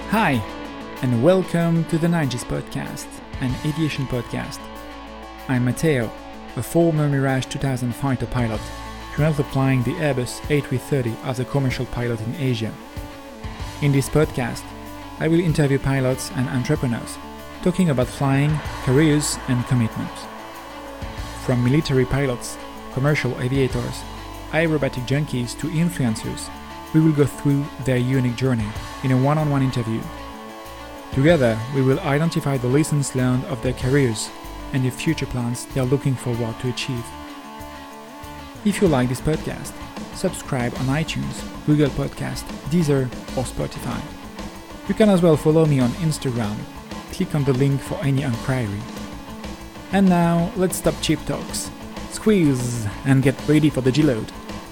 Hi, and welcome to the Ninjas Podcast, an aviation podcast. I'm Matteo, a former Mirage 2000 fighter pilot, currently flying the Airbus A330 as a commercial pilot in Asia. In this podcast, I will interview pilots and entrepreneurs, talking about flying, careers, and commitments. From military pilots, commercial aviators, aerobatic junkies to influencers, we will go through their unique journey in a one-on-one interview. Together, we will identify the lessons learned of their careers and the future plans they are looking forward to achieve. If you like this podcast, subscribe on iTunes, Google Podcast, Deezer, or Spotify. You can as well follow me on Instagram. Click on the link for any inquiry. And now, let's stop cheap talks. Squeeze and get ready for the G-load.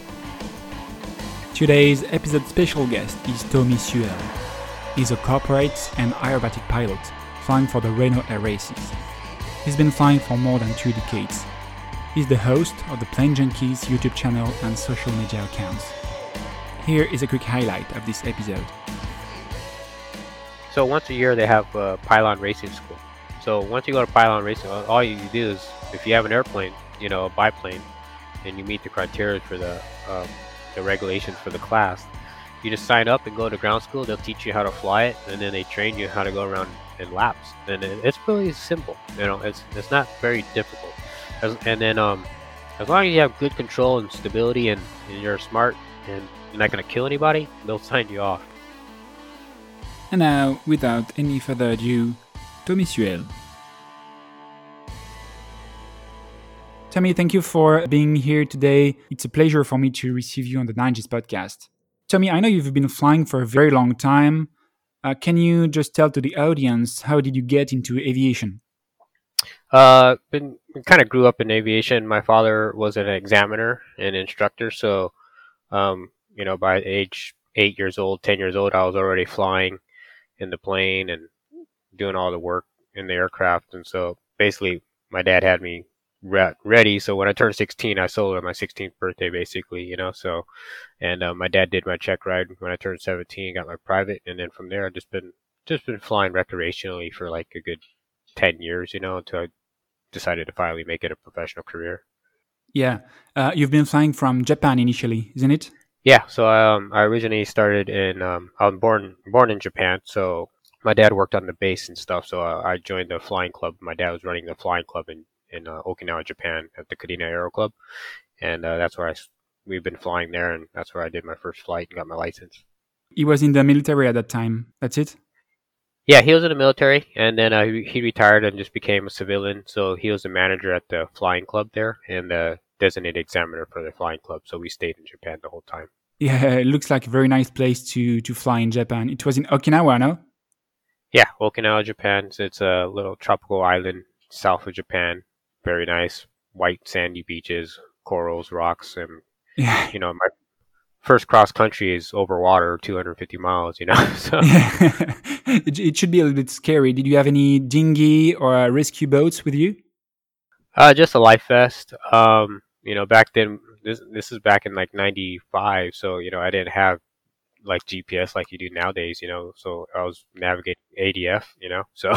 Today's episode special guest is Tommy Suel. He's a corporate and aerobatic pilot flying for the Renault Air Races. He's been flying for more than 2 decades. He's the host of the Plane Junkies YouTube channel and social media accounts. Here is a quick highlight of this episode. So once a year they have pylon racing school. So once you go to pylon racing, all you do is, if you have an airplane, a biplane, and you meet the criteria for the regulations for the class, you just sign up and go to ground school. They'll teach you how to fly it, and then they train you how to go around in laps. And it's really simple. It's not very difficult. As long as you have good control and stability, and you're smart and you're not going to kill anybody, they'll sign you off. And now, without any further ado, Tommy Suel. Tommy, thank you for being here today. It's a pleasure for me to receive you on the Ninjas Podcast. Tommy, I know you've been flying for a very long time. Can you just tell to the audience, how did you get into aviation? Kind of grew up in aviation. My father was an examiner and instructor, so by age 8 years old, 10 years old, I was already flying in the plane and doing all the work in the aircraft. And so basically my dad had me ready. So when I turned 16, I sold on my 16th birthday, basically, and my dad did my check ride when I turned 17, got my private. And then from there, I've just been flying recreationally for like a good 10 years, until I decided to finally make it a professional career. Yeah. You've been flying from Japan initially, isn't it? Yeah, so I originally started I was born in Japan, so my dad worked on the base and stuff, so I joined the flying club. My dad was running the flying club in Okinawa, Japan, at the Kadena Aero Club, and that's where we've been flying there, and that's where I did my first flight and got my license. He was in the military at that time, that's it? Yeah, he was in the military, and then he retired and just became a civilian, so he was the manager at the flying club there, and the designated examiner for the flying club, so we stayed in Japan the whole time. Yeah, it looks like a very nice place to fly in Japan. It was in Okinawa, no? Yeah, Okinawa, Japan. It's a little tropical island south of Japan. Very nice, white sandy beaches, corals, rocks, and my first cross country is over water, 250 miles. So yeah. It should be a little bit scary. Did you have any dinghy or rescue boats with you? Just a life vest. Back then, this is back in like 95, so I didn't have like GPS like you do nowadays, so I was navigating ADF, so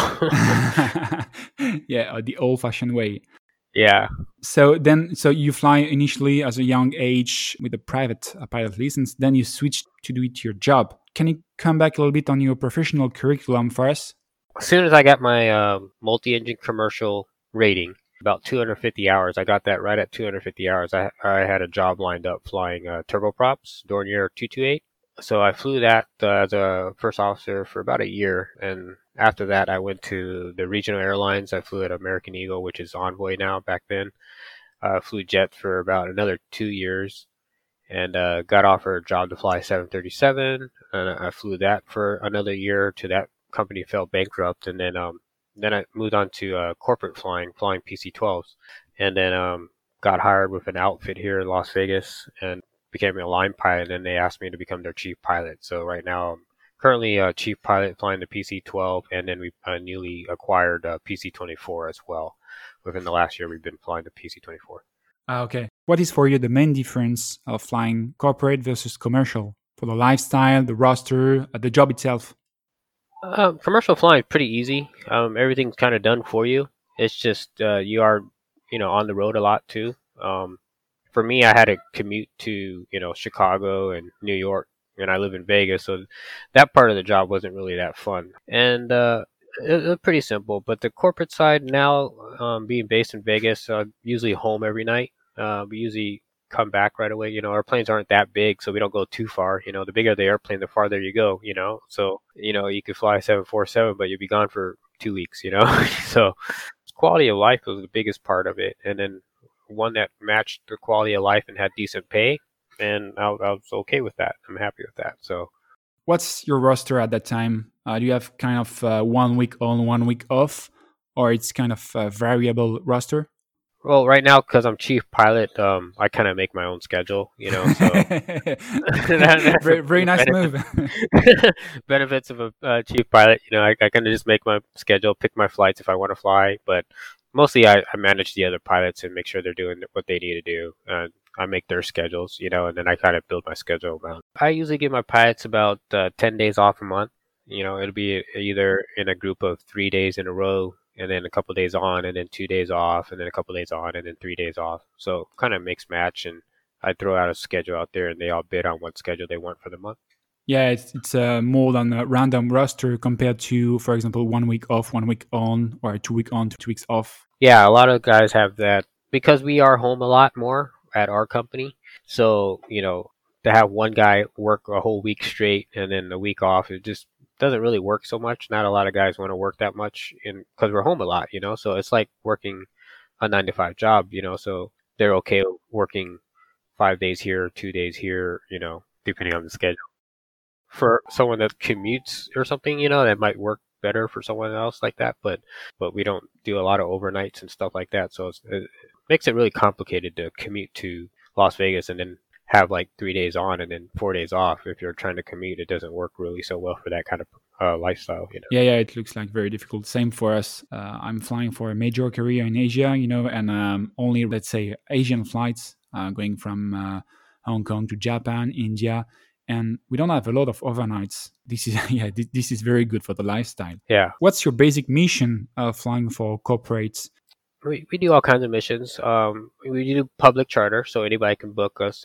yeah, the old-fashioned way. Yeah. So you fly initially as a young age with a private pilot license, then you switched to do it your job. Can you come back a little bit on your professional curriculum for us? As soon as I got my multi-engine commercial rating, about 250 hours. I got that right at 250 hours. I had a job lined up flying turboprops, Dornier 228. So I flew that as a first officer for about a year. And after that, I went to the regional airlines. I flew at American Eagle, which is Envoy now, back then. I flew jet for about another 2 years and got offered a job to fly 737. And I flew that for another year till that company fell bankrupt. And then I moved on to corporate flying PC-12s, and then got hired with an outfit here in Las Vegas and became a line pilot. And they asked me to become their chief pilot. So right now I'm currently a chief pilot flying the PC-12, and then we newly acquired PC-24 as well. Within the last year, we've been flying the PC-24. Okay. What is for you the main difference of flying corporate versus commercial? For the lifestyle, the roster, the job itself? Commercial flying is pretty easy. Everything's kind of done for you. It's just you are, on the road a lot too. For me, I had to commute to Chicago and New York, and I live in Vegas, so that part of the job wasn't really that fun. And it was pretty simple. But the corporate side now, being based in Vegas, usually home every night. We usually come back right away. Our planes aren't that big, so we don't go too far. The bigger the airplane, the farther you go. So you could fly 747, but you'll be gone for 2 weeks. So quality of life was the biggest part of it, and then one that matched the quality of life and had decent pay, and I was okay with that. I'm happy with that. So, What's your roster at that time? Do you have kind of 1 week on, 1 week off, or it's kind of a variable roster? well, right now because I'm chief pilot, I kind of make my own schedule. So Very, very nice move. benefits of a chief pilot. I kind of just make my schedule, pick my flights if I want to fly, but mostly I manage the other pilots and make sure they're doing what they need to do. I make their schedules, and then I kind of build my schedule around. I usually give my pilots about 10 days off a month. It'll be either in a group of 3 days in a row, and then a couple of days on, and then 2 days off, and then a couple of days on, and then 3 days off. So kind of mix match, and I throw out a schedule out there, and they all bid on what schedule they want for the month. Yeah, it's more than a random roster compared to, for example, 1 week off, 1 week on, or 2 week on, 2 weeks off. Yeah, a lot of guys have that because we are home a lot more at our company. So, to have one guy work a whole week straight and then a week off, it just doesn't really work so much. Not a lot of guys want to work that much in because we're home a lot, So it's like working a 9 to 5 job, So they're okay working 5 days here, 2 days here, depending on the schedule. For someone that commutes or something, that might work better for someone else like that. But we don't do a lot of overnights and stuff like that, so it makes it really complicated to commute to Las Vegas and then have like 3 days on and then 4 days off. If you're trying to commute, it doesn't work really so well for that kind of lifestyle. Yeah, it looks like very difficult. Same for us. I'm flying for a major career in Asia, and only, let's say, Asian flights going from Hong Kong to Japan, India, and we don't have a lot of overnights. This is this is very good for the lifestyle. Yeah, What's your basic mission flying for corporates? we do all kinds of missions. We do public charter, so anybody can book us,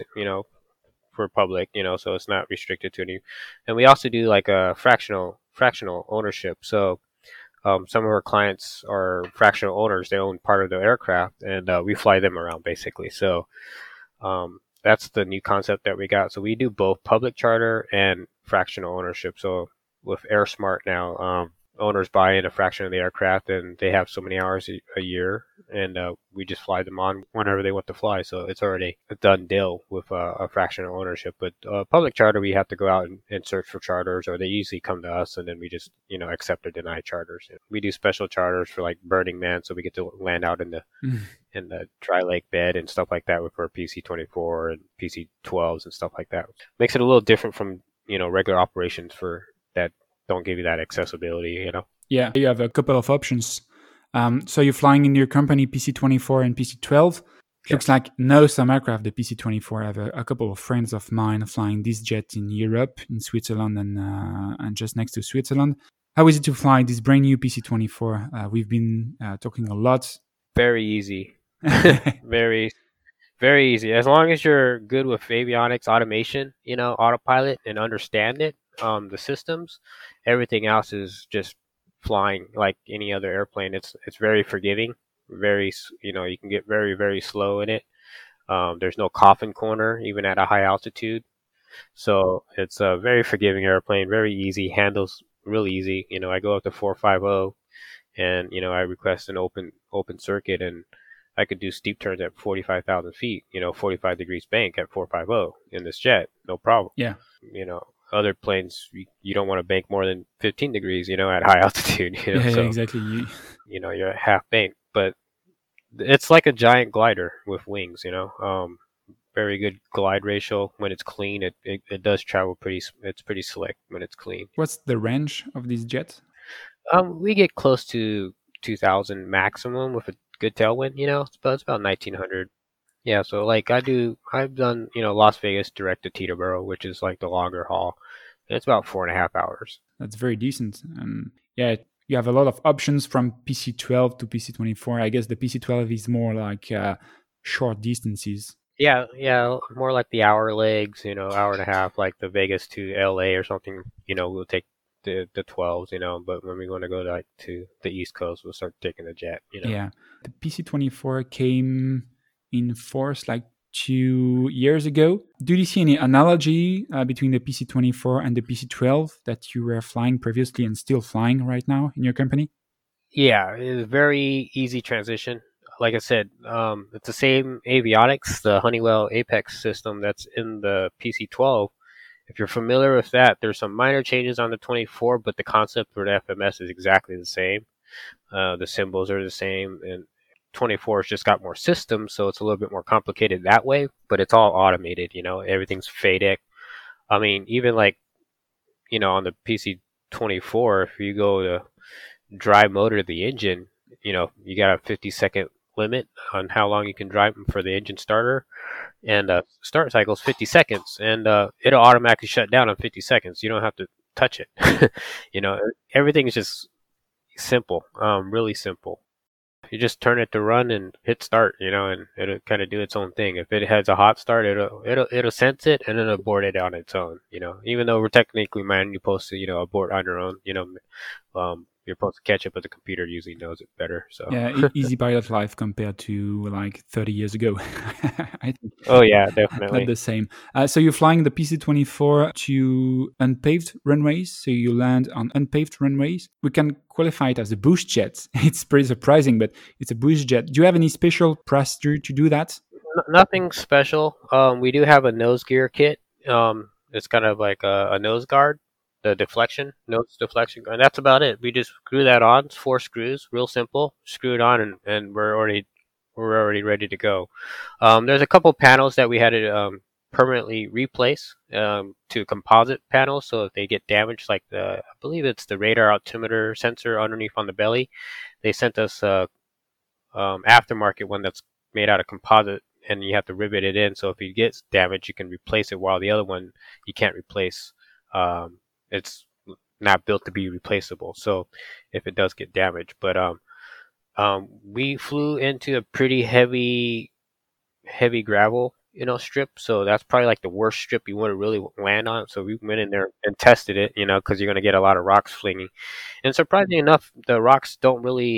for public, so it's not restricted to any. And we also do like a fractional ownership. So some of our clients are fractional owners; they own part of the aircraft, and we fly them around basically. So that's the new concept that we got. So we do both public charter and fractional ownership. So with AirSmart now, owners buy in a fraction of the aircraft, and they have so many hours a year, and we just fly them on whenever they want to fly. So it's already a done deal with a fractional ownership. But public charter, we have to go out and search for charters, or they usually come to us, and then we just accept or deny charters. And we do special charters for like Burning Man, so we get to land out in the dry lake bed and stuff like that with our PC-24 and PC-12s and stuff like that. Makes it a little different from regular operations for that don't give you that accessibility. Yeah, you have a couple of options. So you're flying in your company PC-24 and PC-12. Yeah. Looks like no some aircraft, the PC-24. I have a couple of friends of mine flying this jet in Europe, in Switzerland, and just next to Switzerland. How is it to fly this brand new PC-24? We've been talking a lot. Very easy. Very, very easy. As long as you're good with avionics, automation, autopilot, and understand it, the systems, everything else is just flying like any other airplane. It's very forgiving. Very, you can get very, very slow in it. There's no coffin corner even at a high altitude. So it's a very forgiving airplane. Very easy. Handles real easy. I go up to 450, and I request an open circuit, and I could do steep turns at 45,000 feet. 45 degrees bank at 450 in this jet, no problem. Yeah. Other planes you don't want to bank more than 15 degrees. At high altitude. Yeah, so, exactly. You're at half bank, but it's like a giant glider with wings. Very good glide ratio when it's clean. It does travel it's pretty slick when it's clean. What's the range of this jet? We get close to 2,000 maximum with a good tailwind. It's about 1,900. Yeah, so like I've done Las Vegas direct to Teterboro, which is like the longer haul. It's about 4.5 hours. That's very decent. Yeah, you have a lot of options from PC12 to PC24. I guess the PC12 is more like short distances. Yeah, more like the hour legs, hour and a half, like the Vegas to LA or something. We'll take the 12s, but when we want to go to the East Coast, we'll start taking the jet. Yeah, the PC24 came in force like 2 years ago. Do you see any analogy between the PC24 and the PC12 that you were flying previously and still flying right now in your company? Yeah, it's a very easy transition. Like I said, it's the same avionics, the Honeywell Apex system that's in the PC12. If you're familiar with that, there's some minor changes on the 24, but the concept for the FMS is exactly the same. The symbols are the same, and 24 has just got more systems, so it's a little bit more complicated that way, but it's all automated, everything's FADEC. I mean, even like, on the PC 24, if you go to dry motor the engine, you got a 50-second limit on how long you can drive for the engine starter, and start cycle is 50 seconds, and it'll automatically shut down in 50 seconds. You don't have to touch it. you know, everything is just simple, really simple. You just turn it to run and hit start, and it'll kind of do its own thing. If it has a hot start, it'll sense it and then abort it on its own. Even though we're technically manually supposed to, abort on your own. You're supposed to catch up, but the computer usually knows it better. So Yeah, easy pilot life compared to like 30 years ago. I think oh yeah, not definitely. the same. So you're flying the PC24 to unpaved runways. So you land on unpaved runways. We can qualify it as a boost jet. It's pretty surprising, but it's a boost jet. Do you have any special procedure to do that? Nothing special. We do have a nose gear kit. It's kind of like a nose guard, the nose deflection, and that's about it. We just screw that on. It's 4 screws, real simple. Screw it on, and we're already ready to go. There's a couple panels that we had to permanently replace to composite panels, so if they get damaged, like I believe it's the radar altimeter sensor underneath on the belly, they sent us aftermarket one that's made out of composite, and you have to rivet it in. So if it gets damaged, you can replace it. While the other one you can't replace. It's not built to be replaceable. So if it does get damaged, but we flew into a pretty heavy gravel, strip. So that's probably like the worst strip you want to really land on. So we went in there and tested it, because you're going to get a lot of rocks flinging. And surprisingly enough, the rocks don't really.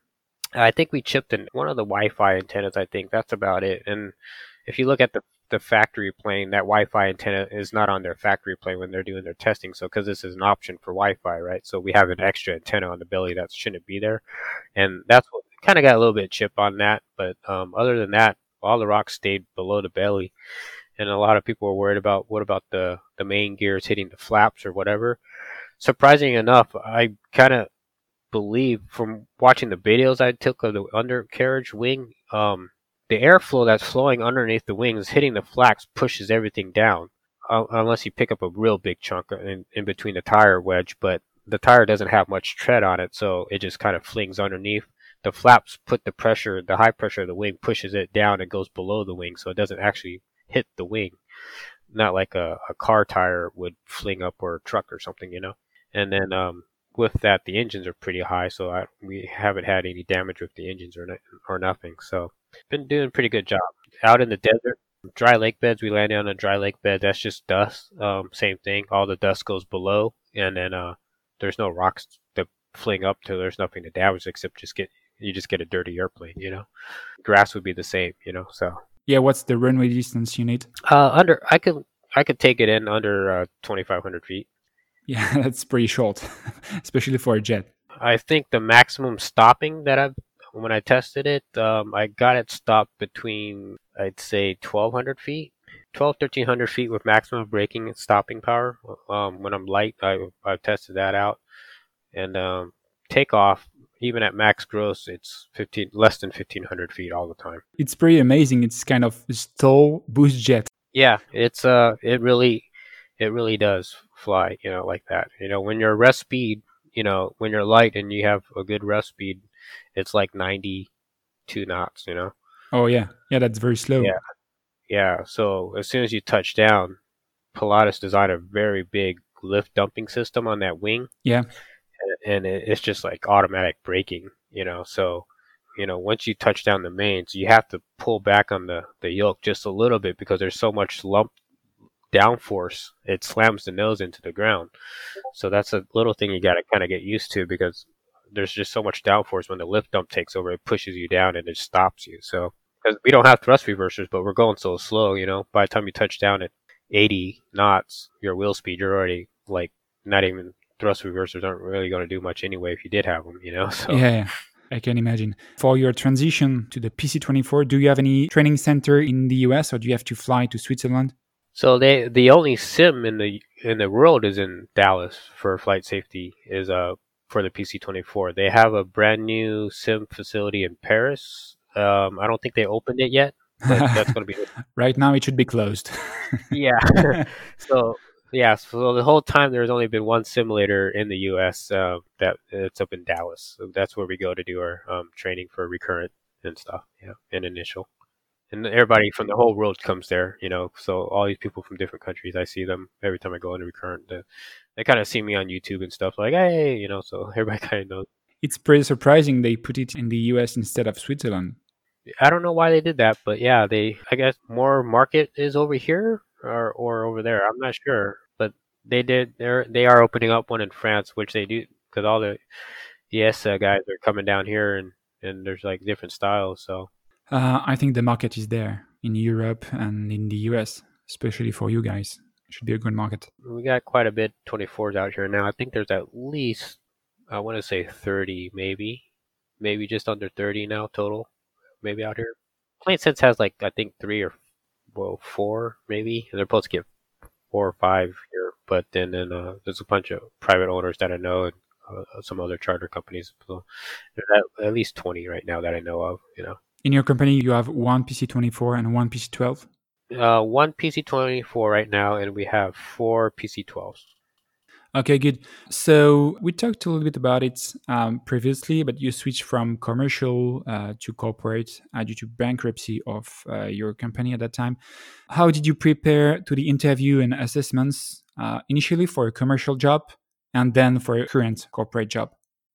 I think we chipped in one of the Wi-Fi antennas. I think that's about it. And if you look at the factory plane, that Wi-Fi antenna is not on their factory plane when they're doing their testing. So because this is an option for Wi-Fi, right? So we have an extra antenna on the belly that shouldn't be there, and that's what kind of got a little bit chip on that. But other than that, all the rocks stayed below the belly, and a lot of people were worried about what about the main gears hitting the flaps or whatever. Surprisingly enough, I kind of believe from watching the videos I took of the undercarriage wing, the airflow that's flowing underneath the wings hitting the flaps pushes everything down, unless you pick up a real big chunk in between the tire wedge. But the tire doesn't have much tread on it, so it just kind of flings underneath. The flaps put the high pressure of the wing pushes it down and goes below the wing, so it doesn't actually hit the wing. Not like a car tire would fling up or a truck or something. And then with that, the engines are pretty high, so we haven't had any damage with the engines or nothing. So been doing a pretty good job. Out in the desert, dry lake beds, we landed on a dry lake bed. That's just dust. Same thing. All the dust goes below, and then there's no rocks to fling up to. There's nothing to damage except you just get a dirty airplane. Grass would be the same. So Yeah, what's the runway distance you need? under I could take it in under 2,500 feet. Yeah, that's pretty short, especially for a jet. I think the maximum stopping when I tested it, I got it stopped between, I'd say, 1,200 feet, 1,300 feet with maximum braking and stopping power. When I'm light, I've tested that out. And takeoff, even at max gross, it's less than 1,500 feet all the time. It's pretty amazing. It's kind of a stall boost jet. Yeah, it really does fly, like that. When you're rest speed, when you're light and you have a good rest speed, it's like 92 knots. Oh yeah, that's very slow. Yeah. So as soon as you touch down, Pilatus designed a very big lift dumping system on that wing, Yeah. and it's just like automatic braking, so once you touch down the mains, you have to pull back on the yoke just a little bit because there's so much lump downforce, it slams the nose into the ground. So that's a little thing you got to kind of get used to, because there's just so much downforce when the lift dump takes over, it pushes you down and it stops you. So because we don't have thrust reversers, but we're going so slow, by the time you touch down at 80 knots, your wheel speed, you're already like not even thrust reversers aren't really going to do much anyway if you did have them, So Yeah, I can imagine. For your transition to the PC-24, do you have any training center in the US, or do you have to fly to Switzerland? So the only sim in the world is in Dallas for flight safety, is for the PC-24. They have a brand new sim facility in Paris. I don't think they opened it yet, but that's going to be Right now it should be closed. yeah. So so the whole time there's only been one simulator in the U.S. That it's up in Dallas. So that's where we go to do our training for recurrent and stuff. Yeah, and initial. And everybody from the whole world comes there, So all these people from different countries, I see them every time I go into recurrent. They kind of see me on YouTube and stuff, like, hey, So everybody kind of knows. It's pretty surprising they put it in the US instead of Switzerland. I don't know why they did that, but yeah, I guess more market is over here or over there. I'm not sure, but they are opening up one in France, which they do because all the ES guys are coming down here, and there's like different styles. So I think the market is there in Europe and in the US, especially for you guys. It should be a good market. we got quite a bit 24s out here now. I think there's at least, I want to say 30, maybe just under 30 now total, maybe out here. Plain Sense has like I think three or four maybe. And they're supposed to get 4 or 5 here, but then there's a bunch of private owners that I know, and some other charter companies. So there's at least 20 right now that I know of. In your company, you have one PC-24 and one PC-12? One PC-24 right now, and we have 4 PC-12s. Okay, good. So we talked a little bit about it previously, but you switched from commercial to corporate due to bankruptcy of your company at that time. How did you prepare to the interview and assessments initially for a commercial job and then for a current corporate job?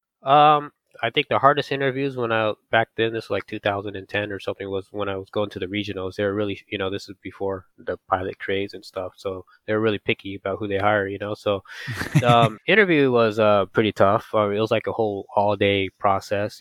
I think the hardest interviews back then, this was like 2010 or something, was when I was going to the regionals. They were really, this is before the pilot craze and stuff, so they were really picky about who they hire, So interview was pretty tough. It was like a whole all day process.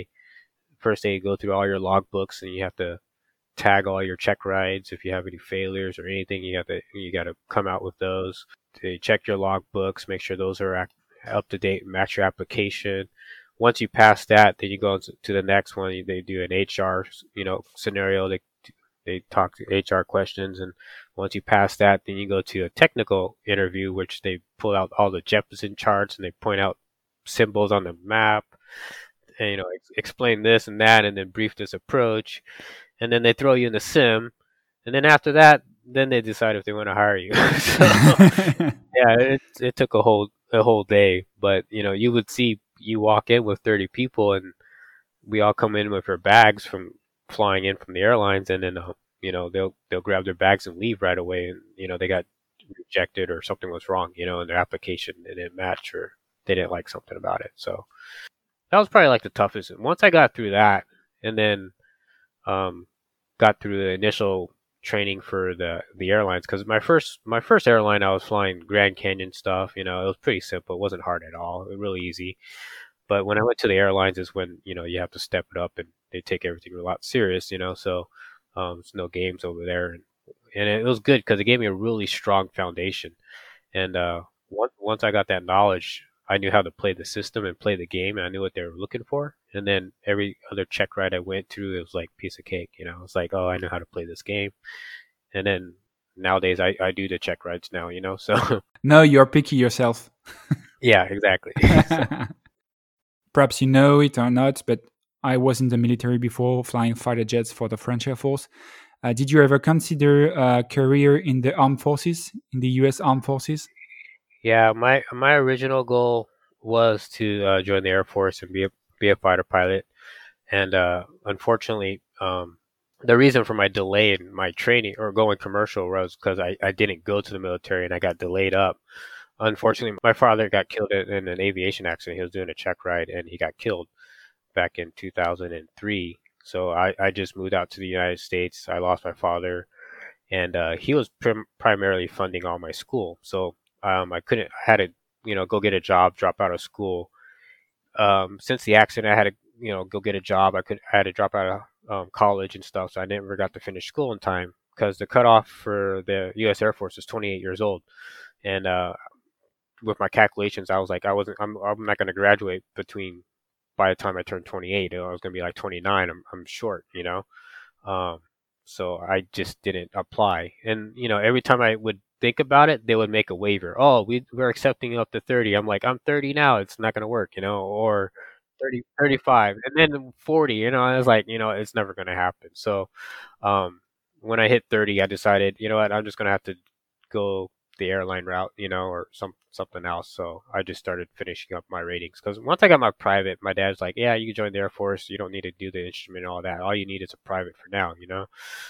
They go through all your logbooks, and you have to tag all your check rides. If you have any failures or anything, you got to come out with those. They check your logbooks, make sure those are up to date, match your application. Once you pass that, then you go to the next one. They do an HR, scenario. They talk to HR questions, and once you pass that, then you go to a technical interview, which they pull out all the Jeppesen charts and they point out symbols on the map, and explain this and that, and then brief this approach, and then they throw you in the sim, and then after that, then they decide if they want to hire you. So, yeah, it took a whole day, but you would see. You walk in with 30 people, and we all come in with our bags from flying in from the airlines, and then they'll grab their bags and leave right away, and they got rejected or something was wrong, in their application. It didn't match, or they didn't like something about it. So that was probably like the toughest. Once I got through that, and then got through the initial training for the airlines, because my first airline, I was flying Grand Canyon stuff. It was pretty simple. It wasn't hard at all. It was really easy. But when I went to the airlines is when you have to step it up, and they take everything a lot serious. So there's no games over there, and it was good because it gave me a really strong foundation. And once I got that knowledge, I knew how to play the system and play the game, and I knew what they were looking for. And then every other check ride I went through, it was like piece of cake. It's like, oh, I know how to play this game. And then nowadays I do the check rides now, so. No, you're picky yourself. Yeah, exactly. Perhaps you know it or not, but I was in the military before, flying fighter jets for the French Air Force. Did you ever consider a career in the armed forces, in the U.S. Armed Forces? Yeah, my original goal was to join the Air Force and be a fighter pilot, and unfortunately, the reason for my delay in my training or going commercial was because I didn't go to the military and I got delayed up. Unfortunately, my father got killed in an aviation accident. He was doing a check ride and he got killed back in 2003. So I just moved out to the United States. I lost my father, and he was primarily funding all my school. So I couldn't, I had to, go get a job, drop out of school. Since the accident, I had to, go get a job. I had to drop out of college and stuff. So I never got to finish school in time because the cutoff for the U.S. Air Force is 28 years old. And with my calculations, I was like, I'm not going to graduate by the time I turned 28. I was going to be like 29. I'm short, Um, so I just didn't apply. And, every time I would think about it, they would make a waiver. Oh, we're accepting you up to 30. I'm like, I'm 30 now. It's not going to work, or 30, 35, and then 40, I was like, it's never going to happen. So, when I hit 30, I decided, you know what, I'm just going to have to go the airline route, or something else. So I just started finishing up my ratings because once I got my private, my dad's like, "Yeah, you can join the Air Force. You don't need to do the instrument and all that. All you need is a private for now."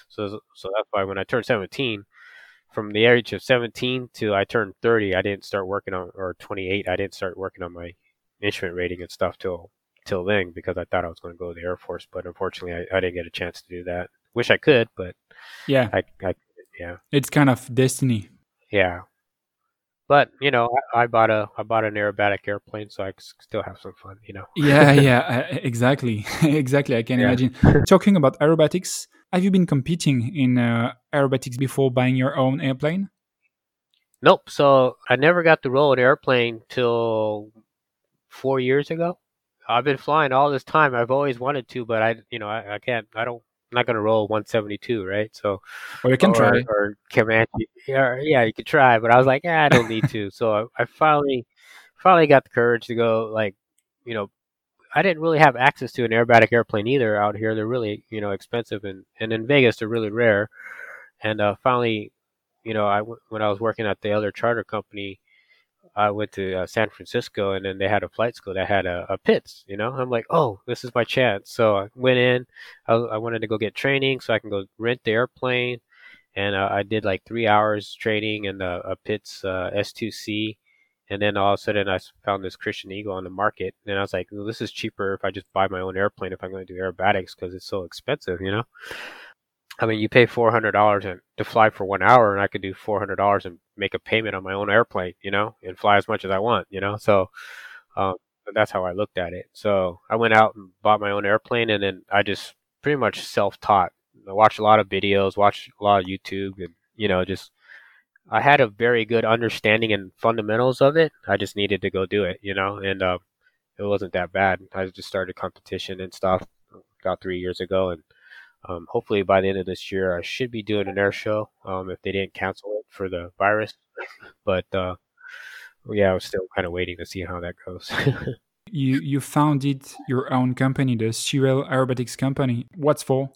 So that's why when I turned 17, from the age of 17 to I turned 30, I didn't start working on, or 28, I didn't start working on my instrument rating and stuff till then because I thought I was going to go to the Air Force, but unfortunately, I didn't get a chance to do that. Wish I could, but Yeah, yeah. it's kind of destiny. Yeah. But I bought an aerobatic airplane, so I still have some fun. Yeah, yeah, exactly, exactly. I can Yeah. imagine. Talking about aerobatics, have you been competing in aerobatics before buying your own airplane? Nope. So I never got to roll an airplane till 4 years ago. I've been flying all this time. I've always wanted to, but I can't. I don't. I'm not gonna roll 172, right? So, Or you can try. or Comanche. Yeah, you could try, but I was like, I don't need to. So I finally got the courage to go. Like, you know, I didn't really have access to an aerobatic airplane either out here. They're really, expensive, and in Vegas they're really rare. And finally, when I was working at the other charter company, I went to San Francisco, and then they had a flight school that had a pits. I'm like, oh, this is my chance. So I went in. I wanted to go get training so I can go rent the airplane, and I did like 3 hours training in a Pitts S2C, and then all of a sudden I found this Christian Eagle on the market, and I was like, well, this is cheaper if I just buy my own airplane if I'm going to do aerobatics because it's so expensive. I mean, you pay $400 to fly for 1 hour, and I could do $400 and make a payment on my own airplane, and fly as much as I want. So um, that's how I looked at it. So I went out and bought my own airplane, and then I just pretty much self-taught. I watched a lot of videos, watched a lot of YouTube, and just I had a very good understanding and fundamentals of it. I just needed to go do it. And it wasn't that bad. I just started competition and stuff about 3 years ago, and hopefully by the end of this year, I should be doing an air show. If they didn't cancel it for the virus, but yeah, I was still kind of waiting to see how that goes. You founded your own company, the Cyril Aerobatics Company. What's for?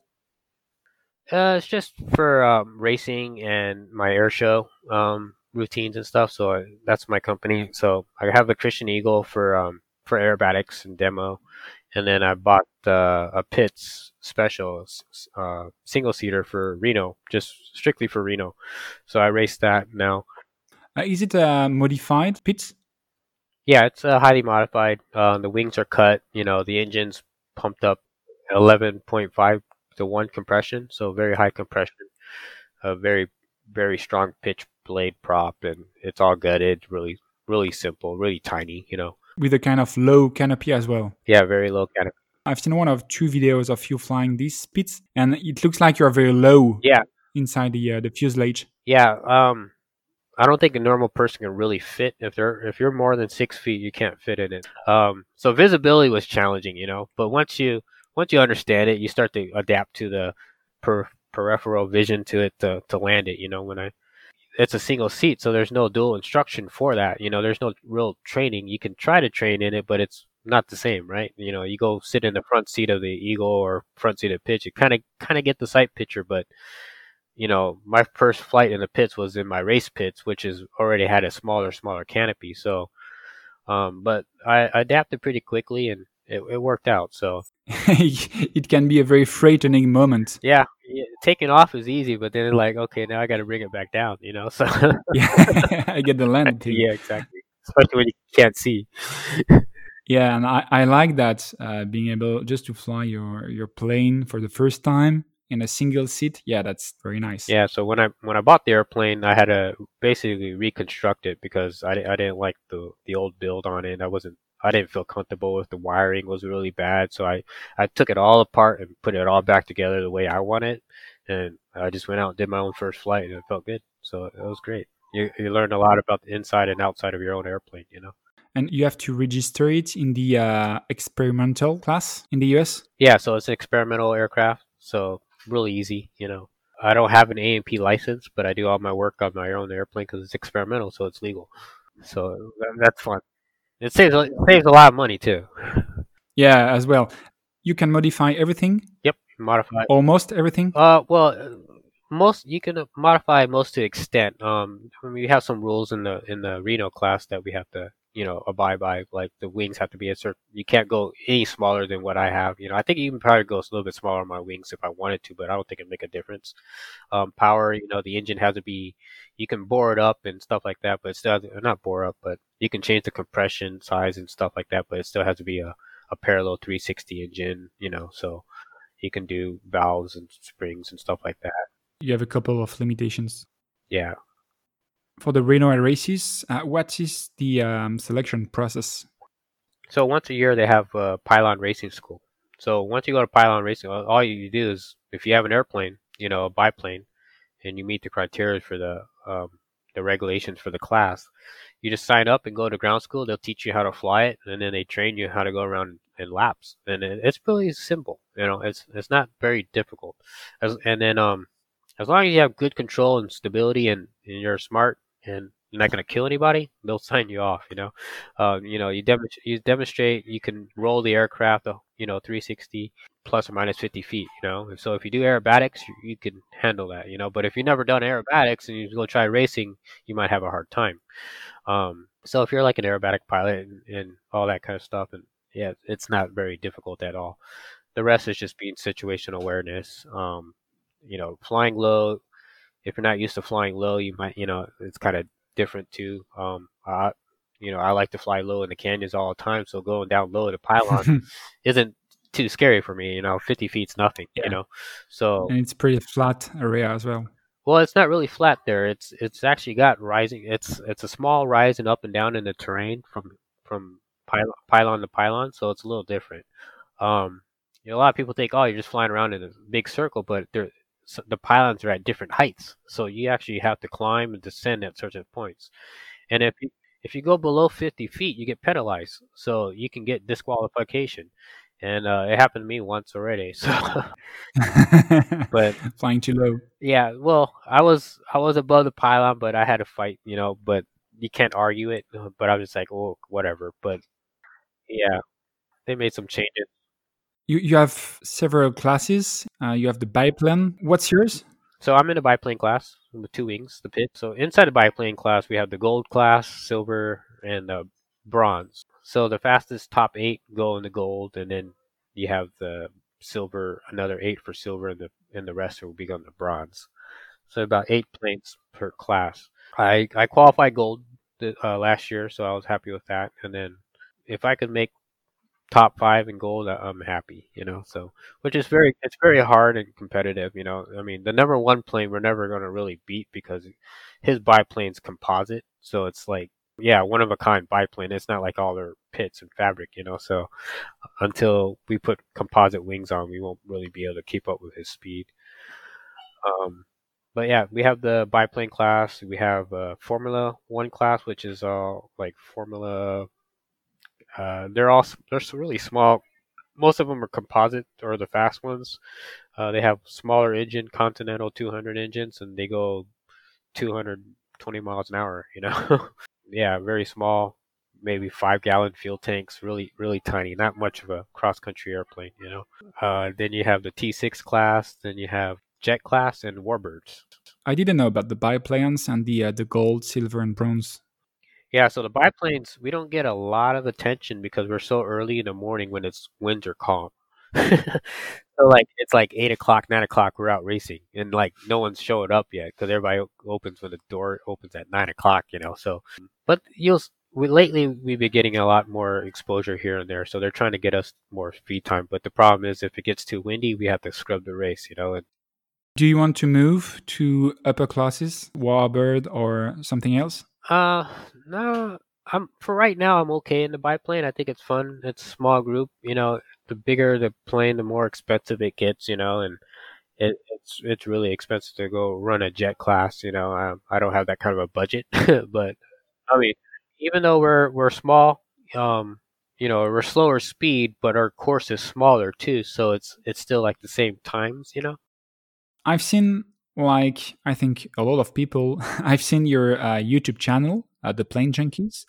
It's just for racing and my air show routines and stuff. So that's my company. So I have the Christian Eagle for aerobatics and demo, and then I bought a Pitts special single seater for Reno, just strictly for Reno. So I race that now. Is it a modified Pitts? Yeah, it's highly modified. The wings are cut. The engine's pumped up 11.5 to 1 compression, so very high compression. A very, very strong pitch blade prop, and it's all gutted. Really, really simple, really tiny. With a kind of low canopy as well. Yeah, very low canopy. I've seen one of 2 videos of you flying these Pitts, and it looks like you're very low. Yeah. Inside the fuselage. Yeah. I don't think a normal person can really fit if you're more than 6 feet, you can't fit in it. So visibility was challenging, but once you understand it, you start to adapt to the peripheral vision to it to land it. It's a single seat, so there's no dual instruction for that. There's no real training. You can try to train in it, but it's not the same, right? You go sit in the front seat of the Eagle or front seat of Pitts, you kind of get the sight picture, but my first flight in the pits was in my race pits, which is already had a smaller canopy. So, but I adapted pretty quickly, and it worked out. So It can be a very frightening moment. yeah, taking off is easy, but then like, okay, now I got to bring it back down, So Yeah, I get the landing thing. yeah, exactly. Especially when you can't see. Yeah, and I like that being able just to fly your plane for the first time in a single seat. Yeah, that's very nice. Yeah, so when I bought the airplane, I had to basically reconstruct it because I didn't like the old build on it. I didn't feel comfortable with the wiring was really bad, so I took it all apart and put it all back together the way I want it, and I just went out and did my own first flight, and it felt good. So it was great. You learn a lot about the inside and outside of your own airplane. And you have to register it in the experimental class in the US. Yeah, so it's an experimental aircraft, so really easy. I don't have an A&P license, but I do all my work on my own airplane because it's experimental, so it's legal. So that's fun. It saves a lot of money too. Yeah, as well. You can modify everything, Yep, modify. almost everything. Well, most you can modify most to the extent. We have some rules in the Reno class that we have to abide by. Like the wings have to be a certain. You can't go any smaller than what I have. I think you can probably go a little bit smaller on my wings if I wanted to, but I don't think it'd make a difference. Power, the engine has to be. You can bore it up and stuff like that, but it still not bore up, but you can change the compression size and stuff like that, but it still has to be a parallel 360 engine. So you can do valves and springs and stuff like that. You have a couple of limitations. Yeah. For the Reno Air races, what is the selection process? So once a year they have Pylon Racing School. So once you go to Pylon Racing, all you do is if you have an airplane, a biplane, and you meet the criteria for the regulations for the class, you just sign up and go to ground school. They'll teach you how to fly it, and then they train you how to go around in laps. And it's really simple. It's not very difficult. As long as you have good control and stability and you're smart and you're not going to kill anybody, they'll sign you off. You demonstrate you can roll the aircraft, 360 plus or minus 50 feet. And so if you do aerobatics, you can handle that. But if you've never done aerobatics and you go try racing, you might have a hard time. So if you're like an aerobatic pilot and all that kind of stuff, and yeah, it's not very difficult at all. The rest is just being situational awareness. Flying low. If you're not used to flying low, you might, it's kind of different too. I like to fly low in the canyons all the time, so going down low at a pylon isn't too scary for me. 50 feet's nothing. Yeah. So And it's pretty flat area as well. well, it's not really flat there. It's actually got rising. It's a small rise and up and down in the terrain from pylon to pylon, so it's a little different. A lot of people think, oh, you're just flying around in a big circle, but the pylons are at different heights, so you actually have to climb and descend at certain points. And if you go below 50 feet, you get penalized, so you can get disqualification. And it happened to me once already. So, but flying too low. yeah, well, I was above the pylon, but I had to fight, but you can't argue it. But I was just like, oh, whatever. But yeah, they made some changes. You have several classes. You have the biplane. What's yours? So I'm in a biplane class with two wings, the pit. So inside the biplane class, we have the gold class, silver, and bronze. So the fastest top 8 go in the gold, and then you have the silver, another 8 for silver, and the rest will be on the bronze. So about 8 planes per class. I qualified gold last year, so I was happy with that. And then if I could make top 5 in gold, I'm happy. So which is it's very hard and competitive. I mean, the number 1 plane we're never going to really beat because his biplane's composite, so it's like, yeah, one of a kind biplane. It's not like all their pits and fabric. So until we put composite wings on, we won't really be able to keep up with his speed. But yeah, we have the biplane class. We have Formula One class, which is like Formula. They're really small. Most of them are composite or the fast ones. They have smaller engine, Continental 200 engines, and they go 220 miles an hour. Yeah, very small, maybe 5-gallon fuel tanks, really really tiny, not much of a cross country airplane. Then you have the T6 class, then you have Jet class and Warbirds. I didn't know about the biplanes and the gold, silver, and bronze. Yeah, so the biplanes, we don't get a lot of attention because we're so early in the morning when it's winds are calm. So like it's like 8 o'clock, 9 o'clock, we're out racing, and like no one's showing up yet because everybody opens when the door opens at 9 o'clock, you know. So, but lately we've been getting a lot more exposure here and there, so they're trying to get us more free time. But the problem is if it gets too windy, we have to scrub the race, you know. And Do you want to move to upper classes, Warbird or something else? uh, no, I'm for right now I'm okay in the biplane. I think it's fun. It's a small group, you know. The bigger the plane, the more expensive it gets, you know, and it's really expensive to go run a jet class. You know, I don't have that kind of a budget, but I mean, even though we're small, um, you know, we're slower speed, but our course is smaller too, so it's still like the same times. You know. I've seen, like, I think a lot of people, I've seen your YouTube channel, The Plane Junkies,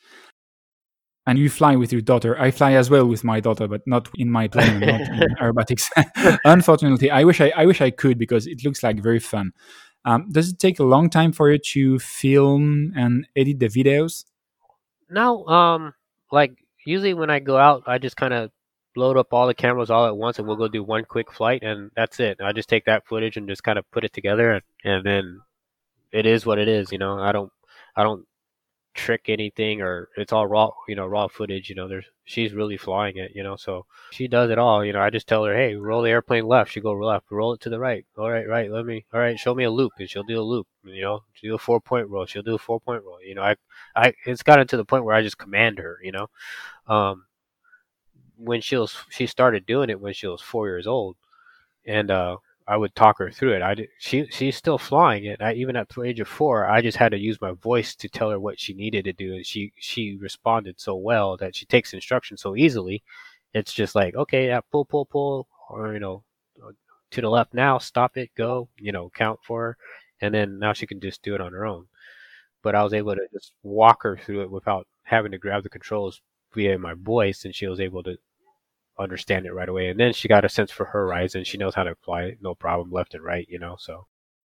and you fly with your daughter. I fly as well with my daughter, but not in my plane, not in aerobatics. Unfortunately, I wish I could because it looks like very fun. Does it take a long time for you to film and edit the videos? No, like usually when I go out, I just kind of load up all the cameras all at once, and we'll go do one quick flight, and that's it. I just take that footage and just kind of put it together, and then it is what it is. You know, I don't trick anything, or it's all raw, you know, raw footage. You know, she's really flying it, you know, so she does it all. You know, I just tell her, hey, roll the airplane left, she go left, roll it to the right, all right, right, all right, show me a loop, and she'll do a loop. You know, she'll do a 4 point roll, she'll do a 4 point roll. You know, I it's gotten to the point where I just command her, you know. um when she started doing it when she was 4 years old, and I would talk her through it. She's still flying it. Even at the age of 4, I just had to use my voice to tell her what she needed to do, and she responded so well that she takes instruction so easily. It's just like, okay, yeah, pull, pull, pull, or you know, to the left now, stop it, go, you know, count for her, and then now she can just do it on her own. But I was able to just walk her through it without having to grab the controls via my voice, and she was able to understand it right away. And then she got a sense for horizon. She knows how to fly it, no problem, left and right, you know. So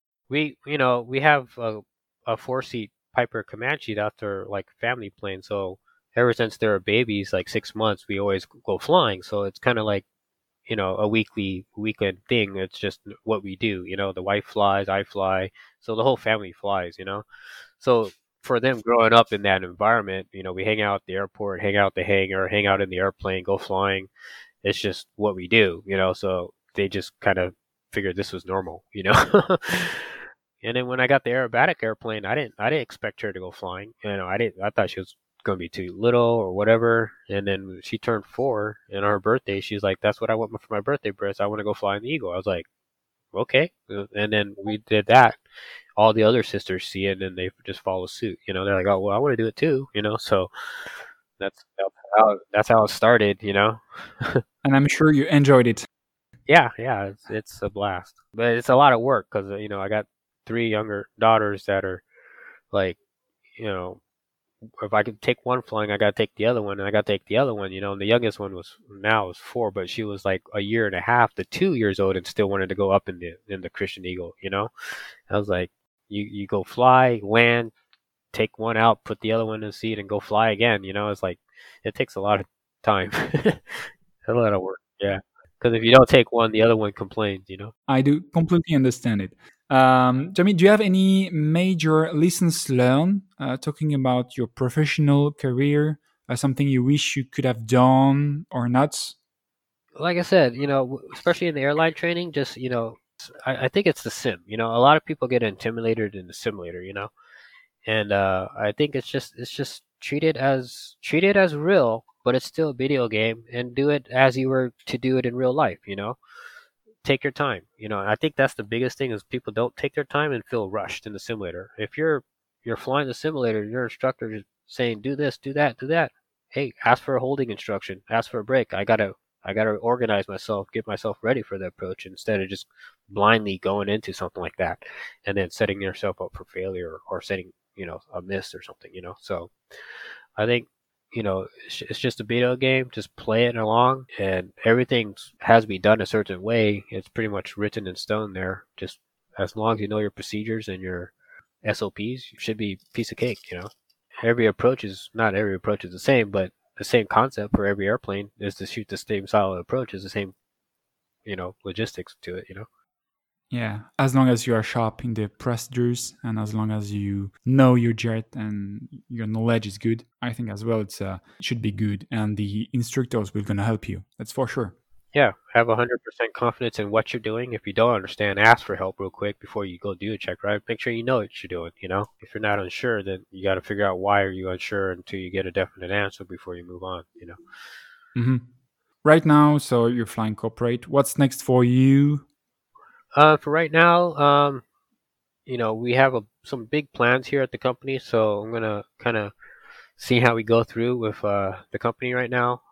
we have a 4 seat Piper Comanche that's their like family plane. So ever since they were babies, like 6 months, we always go flying. So it's kind of like, you know, a weekend thing. It's just what we do. You know, the wife flies, I fly, so the whole family flies. You know, so for them growing up in that environment, you know, we hang out at the airport, hang out at the hangar, hang out in the airplane, go flying. It's just what we do, you know. So they just kind of figured this was normal, you know. And then when I got the aerobatic airplane, I didn't expect her to go flying. You know, I thought she was gonna be too little or whatever. And then when she turned 4 and on her birthday, she's like, "That's what I want for my birthday, Briss. I want to go fly in the Eagle." I was like, "Okay." And then we did that. All the other sisters see it, and they just follow suit. You know, they're like, "Oh, well, I want to do it too." You know, so that's how it started. You know. And I'm sure you enjoyed it. Yeah, yeah, it's a blast, but it's a lot of work because you know I got 3 younger daughters that are like, you know, if I could take one flying, I got to take the other one, and I got to take the other one. You know, and the youngest one was 4, but she was like a year and a half to 2 years old, and still wanted to go up in the Christian Eagle. You know, I was like, you go fly, land, take one out, put the other one in the seat, and go fly again. You know, it's like it takes a lot of time, a lot of work. Yeah. Because if you don't take one, the other one complains, you know? I do completely understand it. Jamie, do you have any major lessons learned talking about your professional career? Something you wish you could have done or not? Like I said, you know, especially in the airline training, just, you know, I think it's the sim. You know, a lot of people get intimidated in the simulator, you know? And I think it's just treat it as real, but it's still a video game, and do it as you were to do it in real life, you know? Take your time. You know, I think that's the biggest thing is people don't take their time and feel rushed in the simulator. If you're flying the simulator, your instructor is saying do this, do that, do that. Hey, ask for a holding instruction, ask for a break. I gotta organize myself, get myself ready for the approach instead of just blindly going into something like that and then setting yourself up for failure or setting, you know, a miss or something, you know. So I think, you know, it's just a video game. Just play it along, and everything has to be done a certain way. It's pretty much written in stone there. Just as long as you know your procedures and your SOPs, you should be a piece of cake, you know. every approach is not every approach is the same, but the same concept for every airplane is to shoot the same style of approach, is the same, logistics to it. Yeah, as long as you are sharp in the procedures and as long as you know your jet and your knowledge is good, I think as well it should be good, and the instructors will gonna help you. That's for sure. Yeah, have 100% confidence in what you're doing. If you don't understand, ask for help real quick before you go do a check ride. Make sure you know what you're doing. If you're not unsure, then you got to figure out why are you unsure until you get a definite answer before you move on. Mm-hmm. Right now, so you're flying corporate. What's next for you? For right now, we have some big plans here at the company, so I'm gonna kind of see how we go through with the company right now.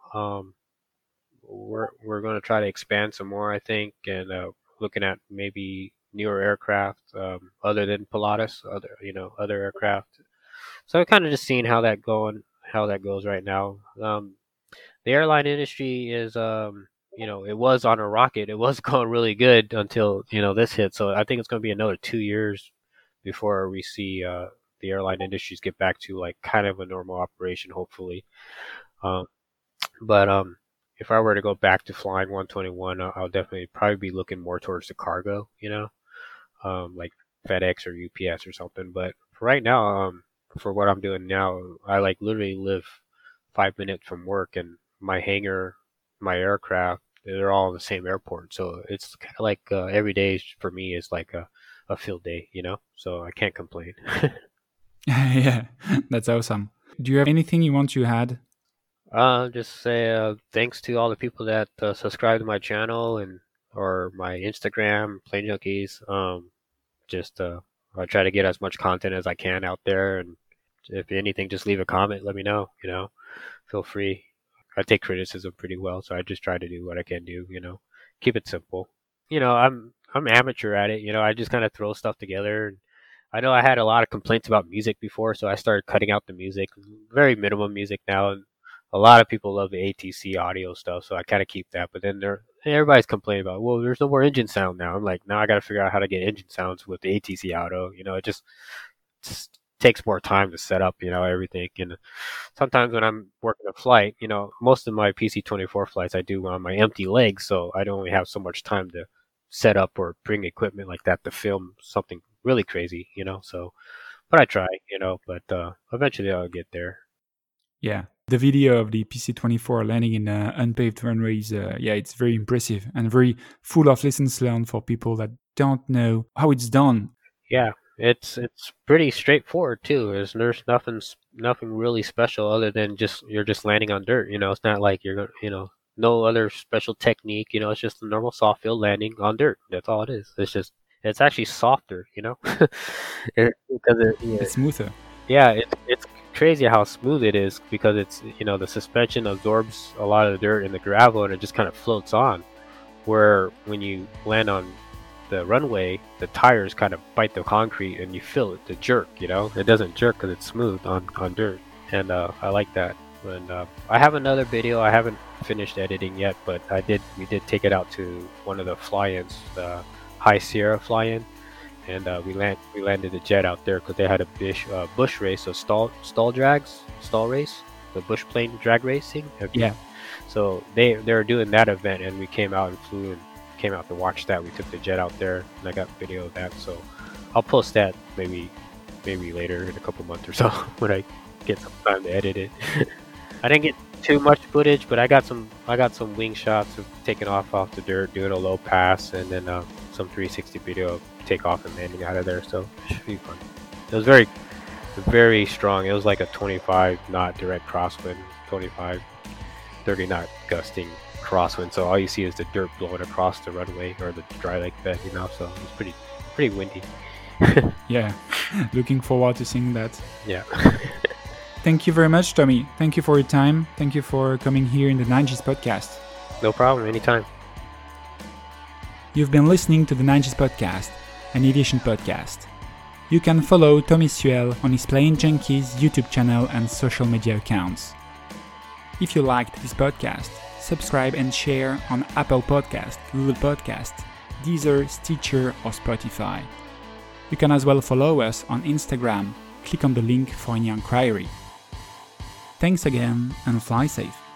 We're going to try to expand some more, I think, and looking at maybe newer aircraft other than Pilatus, other aircraft. So kind of just seeing how that goes right now. The airline industry is, it was on a rocket. It was going really good until this hit. So I think it's going to be another 2 years before we see the airline industries get back to like kind of a normal operation, hopefully. But if I were to go back to flying 121, I'll definitely probably be looking more towards the cargo, like FedEx or UPS or something. But for right now, for what I'm doing now, I like literally live 5 minutes from work, and my hangar, my aircraft, they're all in the same airport. So it's kind of like every day for me is like a field day, so I can't complain. Yeah, that's awesome. Do you have anything you want to add? Just say thanks to all the people that subscribe to my channel or my Instagram, Plane Junkies. I try to get as much content as I can out there, and if anything, just leave a comment. Let me know. Feel free. I take criticism pretty well, so I just try to do what I can do. Keep it simple. I'm amateur at it. I just kind of throw stuff together. And I know I had a lot of complaints about music before, so I started cutting out the music. Very minimum music now, and a lot of people love the ATC audio stuff, so I kind of keep that. But then everybody's complaining about, well, there's no more engine sound now. I'm like, now I got to figure out how to get engine sounds with the ATC audio. It just takes more time to set up, everything. And sometimes when I'm working a flight, most of my PC-24 flights I do on my empty legs, so I don't only have so much time to set up or bring equipment like that to film something really crazy, So, but I try, but eventually I'll get there. Yeah. The video of the PC-24 landing in unpaved runways, it's very impressive and very full of lessons learned for people that don't know how it's done. Yeah, it's pretty straightforward too. There's nothing really special other than you're just landing on dirt. It's not like you're no other special technique. It's just a normal soft field landing on dirt. That's all it is. It's actually softer. Because it's smoother. Yeah, it's crazy how smooth it is because it's the suspension absorbs a lot of the dirt and the gravel, and it just kind of floats on. Where when you land on the runway, the tires kind of bite the concrete and you feel it, the jerk. It doesn't jerk because it's smooth on dirt, and I like that. And I have another video I haven't finished editing yet, but we did take it out to one of the fly-ins, the High Sierra fly-in. And we landed the jet out there because they had a bush race, so stall race, the bush plane drag racing. Yeah. So they were doing that event, and we came out and flew and came out to watch that. We took the jet out there, and I got video of that. So I'll post that maybe later in a couple months or so when I get some time to edit it. I didn't get too much footage, but I got some wing shots of taking off the dirt, doing a low pass, and then some 360 video of takeoff and landing out of there, so it should be fun. It was very, very strong. It was like a 25 knot direct crosswind, 25, 30 knot gusting crosswind. So all you see is the dirt blowing across the runway or the dry lake bed, So it was pretty windy. Yeah, looking forward to seeing that. Yeah. Thank you very much, Tommy. Thank you for your time. Thank you for coming here in the 9Gs podcast. No problem. Anytime. You've been listening to the 9Gs podcast, an aviation podcast. You can follow Tommy Suel on his Plane Junkies YouTube channel and social media accounts. If you liked this podcast, subscribe and share on Apple Podcast, Google Podcast, Deezer, Stitcher or Spotify. You can as well follow us on Instagram. Click on the link for any inquiry. Thanks again and fly safe.